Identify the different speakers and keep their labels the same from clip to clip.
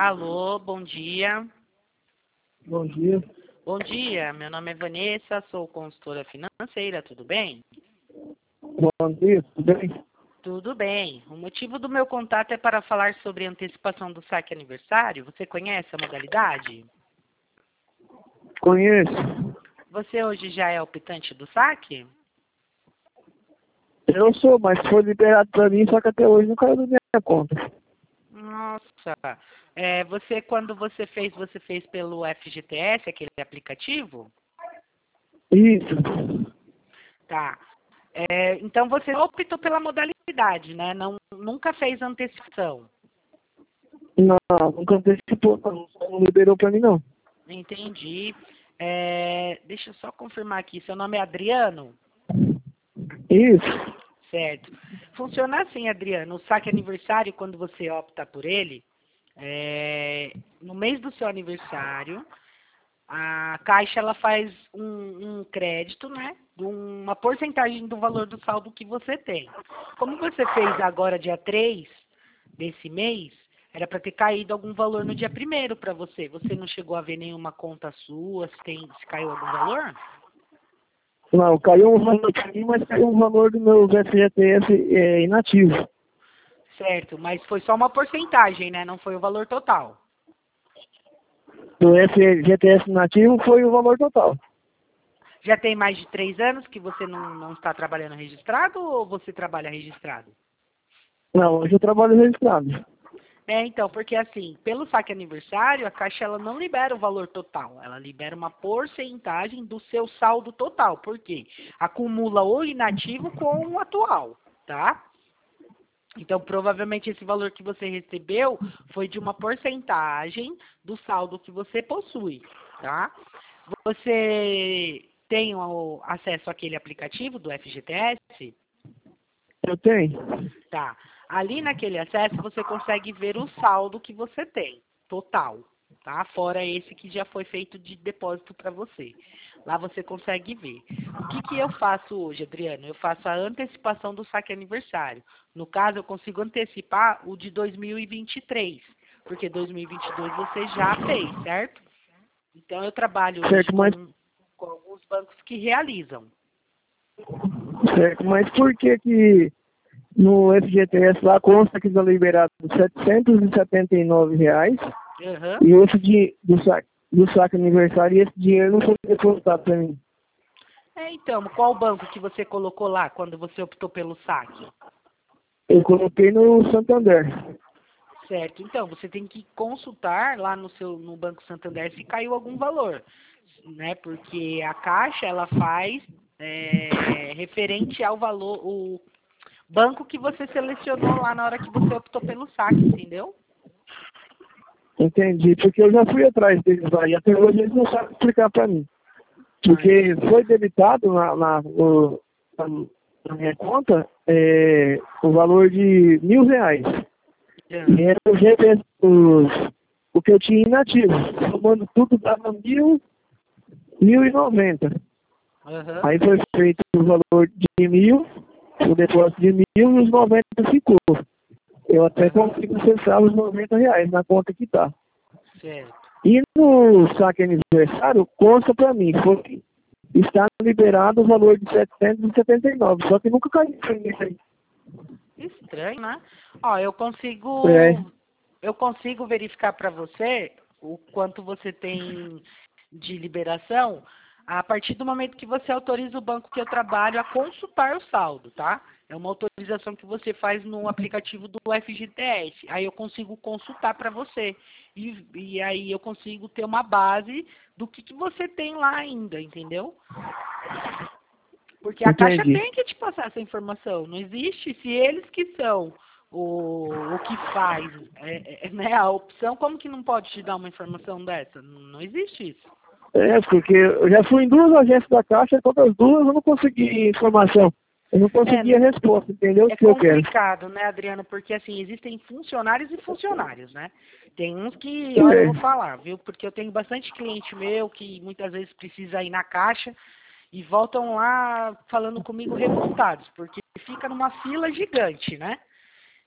Speaker 1: Alô, bom dia.
Speaker 2: Bom dia.
Speaker 1: Bom dia, meu nome é Vanessa, sou consultora financeira, tudo bem?
Speaker 2: Bom dia, tudo bem?
Speaker 1: Tudo bem. O motivo do meu contato é para falar sobre antecipação do saque aniversário. Você conhece a modalidade?
Speaker 2: Conheço.
Speaker 1: Você hoje já é optante do saque?
Speaker 2: Eu sou, mas foi liberado para mim, só que até hoje não caiu na minha conta.
Speaker 1: Nossa. Quando você fez pelo FGTS, aquele aplicativo?
Speaker 2: Isso.
Speaker 1: Tá. Então você optou pela modalidade, né? Nunca fez antecipação.
Speaker 2: Não, nunca antecipou, não. Só não liberou para mim, não.
Speaker 1: Entendi. Deixa eu só confirmar aqui. Seu nome é Adriano?
Speaker 2: Isso.
Speaker 1: Certo. Funciona assim, Adriano. O saque aniversário, quando você opta por ele, no mês do seu aniversário, a Caixa ela faz um crédito, né? De uma porcentagem do valor do saldo que você tem. Como você fez agora dia 3 desse mês, era para ter caído algum valor no dia 1º para você. Você não chegou a ver nenhuma conta sua, se caiu algum valor?
Speaker 2: Não, caiu um valor para mim, mas caiu um valor do meu FGTS inativo.
Speaker 1: Certo, mas foi só uma porcentagem, né? Não foi o valor total.
Speaker 2: Do FGTS inativo foi o valor total.
Speaker 1: Já tem mais de 3 anos que você não está trabalhando registrado ou você trabalha registrado?
Speaker 2: Não, hoje eu trabalho registrado.
Speaker 1: Então, porque assim, pelo saque aniversário, a Caixa ela não libera o valor total, ela libera uma porcentagem do seu saldo total. Por quê? Acumula o inativo com o atual, tá? Então, provavelmente esse valor que você recebeu foi de uma porcentagem do saldo que você possui, tá? Você tem o acesso àquele aplicativo do FGTS?
Speaker 2: Eu tenho.
Speaker 1: Tá. Ali naquele acesso você consegue ver o saldo que você tem, total, tá? Fora esse que já foi feito de depósito para você. Lá você consegue ver. O que eu faço hoje, Adriano? Eu faço a antecipação do saque aniversário. No caso, eu consigo antecipar o de 2023, porque 2022 você já fez, certo? Então eu trabalho hoje
Speaker 2: Certo, mas,
Speaker 1: com alguns bancos que realizam.
Speaker 2: certo, mas por que no FGTS lá consta que está liberado R$ 779
Speaker 1: Aham.
Speaker 2: e esse do saque aniversário e esse dinheiro não foi depositado para mim.
Speaker 1: Então, qual banco que você colocou lá quando você optou pelo saque?
Speaker 2: Eu coloquei no Santander.
Speaker 1: Certo. Então, você tem que consultar lá no Banco Santander se caiu algum valor, né? Porque a Caixa, ela faz referente ao valor, o banco que você selecionou lá na hora que você optou pelo saque, entendeu?
Speaker 2: Entendi, porque eu já fui atrás deles lá e até hoje eles não sabem explicar para mim.
Speaker 1: Ah,
Speaker 2: Porque foi debitado na minha conta o valor de R$ 1.000. E
Speaker 1: ah,
Speaker 2: era o GPS, o que eu tinha inativo. Somando tudo dava 1.090.
Speaker 1: aham.
Speaker 2: Aí foi feito o valor de 1.000, o depósito de 1.000 e os 90 ficou. Eu até
Speaker 1: Aham.
Speaker 2: consigo acessar os R$ 90 na conta que tá.
Speaker 1: Certo.
Speaker 2: E no saque aniversário, consta para mim, está liberado o valor de 779, só que nunca caiu pra mim isso aí.
Speaker 1: Estranho, né? Ó,
Speaker 2: É,
Speaker 1: eu consigo verificar para você o quanto você tem de liberação a partir do momento que você autoriza o banco que eu trabalho a consultar o saldo, tá? É uma autorização que você faz no aplicativo do FGTS. Aí eu consigo consultar para você. E aí eu consigo ter uma base do que você tem lá ainda, entendeu? Porque a Caixa
Speaker 2: entendi.
Speaker 1: tem que te passar essa informação. Não existe, se eles que são o que faz né, a opção, como que não pode te dar uma informação dessa? Não existe isso.
Speaker 2: Porque eu já fui em duas agências da Caixa, todas as duas eu não consegui informação. Eu não
Speaker 1: É,
Speaker 2: consegui a resposta, entendeu? O
Speaker 1: é
Speaker 2: que eu quero.
Speaker 1: complicado, né, Adriano? Porque assim, existem funcionários e funcionários, né? Tem uns que, olha, eu vou
Speaker 2: É,
Speaker 1: falar, viu? Porque eu tenho bastante cliente meu que muitas vezes precisa ir na Caixa e voltam lá falando comigo revoltados, porque fica numa fila gigante, né?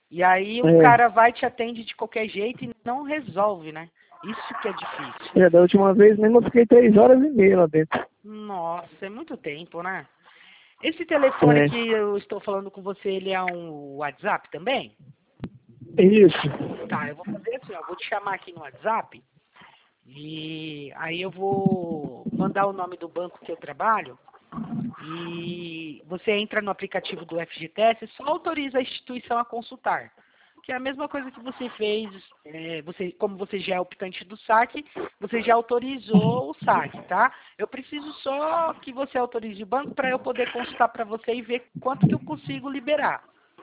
Speaker 1: E aí o cara vai te atende de qualquer jeito e não resolve, né? Isso que é difícil.
Speaker 2: Da última vez mesmo eu fiquei 3 horas e meia lá dentro.
Speaker 1: Nossa, é muito tempo, né? Esse telefone que eu estou falando com você, ele é um WhatsApp também?
Speaker 2: Isso.
Speaker 1: Tá, eu vou fazer assim, ó, vou te chamar aqui no WhatsApp e aí eu vou mandar o nome do banco que eu trabalho e você entra no aplicativo do FGTS e só autoriza a instituição a consultar. Que é a mesma coisa que você fez, como você já é optante do saque, você já autorizou o saque, tá? Eu preciso só que você autorize o banco para eu poder consultar para você e ver quanto que eu consigo liberar.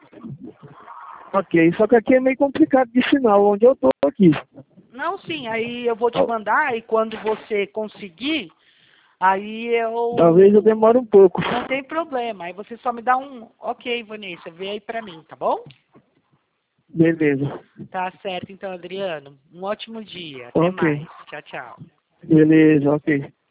Speaker 2: Ok, só que aqui é meio complicado de sinal, onde eu tô aqui.
Speaker 1: Não, sim, aí eu vou te mandar e quando você conseguir, aí eu...
Speaker 2: Talvez eu demore um pouco.
Speaker 1: Não tem problema, aí você só me dá um... Ok, Vanessa, vê aí pra mim, tá bom?
Speaker 2: Beleza.
Speaker 1: Tá certo, então, Adriano. Um ótimo dia. Até mais. Tchau, tchau.
Speaker 2: Beleza, ok.